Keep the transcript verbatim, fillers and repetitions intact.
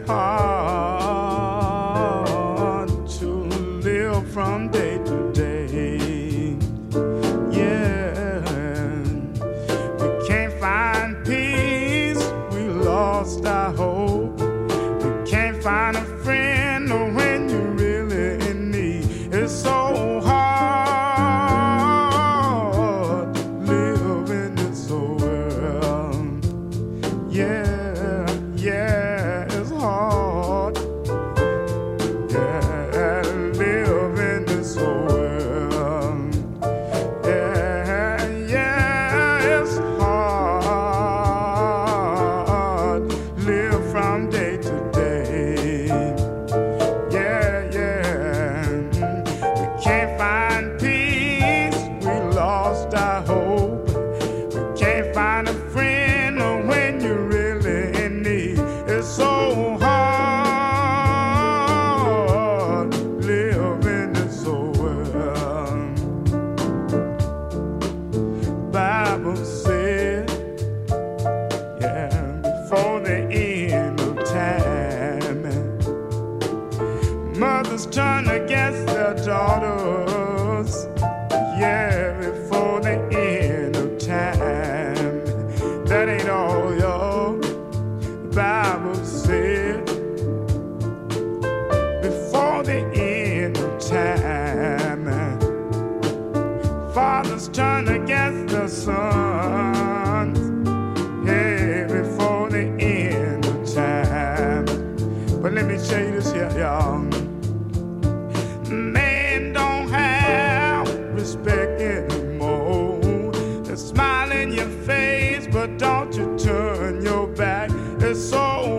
hard to live from day to day. Yeah, we can't find peace, we lost our hope. We can't find a friend when you're really in need. It's so hard to live in this world. Yeah, yeah, it's hard. Yeah, live in this world. Yeah, yeah, it's hard. Live from day to day. Yeah, yeah. We can't find peace. We lost our hope. We can't find a friend when you're really in need. It's so hard to live in this world. Bible said, yeah, before the end of time, mothers turn against their daughters. Yeah, before the end of time. That ain't all, y'all. The Bible said, before the end of time, fathers turn against their sons. Yeah, before the end of time. But let me tell you this here, y'all. Men don't have respect anymore. They smile in your face, but don't you turn your back. It's so